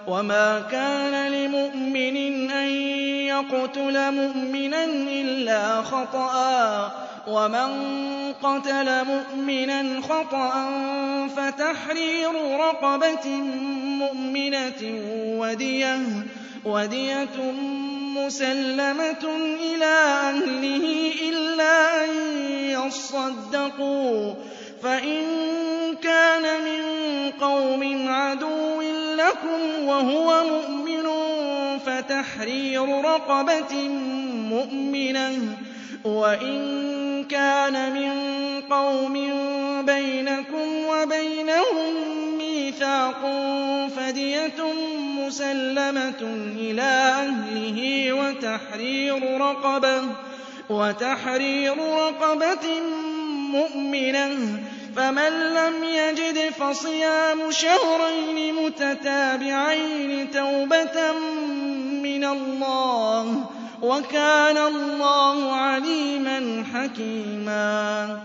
وَمَا كَانَ لِمُؤْمِنٍ أَن يَقْتُلَ مُؤْمِنًا إِلَّا خَطَأً ۚ وَمَن قَتَلَ مُؤْمِنًا خَطَأً فَتَحْرِيرُ رَقَبَةٍ مُّؤْمِنَةٍ وَدِيَةٌ مُّسَلَّمَةٌ إِلَىٰ أَهْلِهِ إِلَّا أَن يَصَّدَّقُوا ۚ فَإِن كَانَ مِن قَوْمٍ عَدُوٍّ لَّكُمْ وَهُوَ مُؤْمِنٌ فَتَحْرِيرُ رَقَبَةٍ مُّؤْمِنَةٍ ۖ وَإِن كَانَ مِن قَوْمٍ بَيْنَكُمْ وَبَيْنَهُم مِّيثَاقٌ فَدِيَةٌ مُّسَلَّمَةٌ إِلَىٰ أَهْلِهِ وَتَحْرِيرُ رَقَبَةٍ مُّؤْمِنَةٍ ۖ فَمَن لَّمْ يَجِدْ فَصِيَامُ شَهْرَيْنِ مُتَتَابِعَيْنِ تَوْبَةً مِّنَ اللَّهِ ۗ وَكَانَ اللَّهُ عَلِيمًا حَكِيمًا.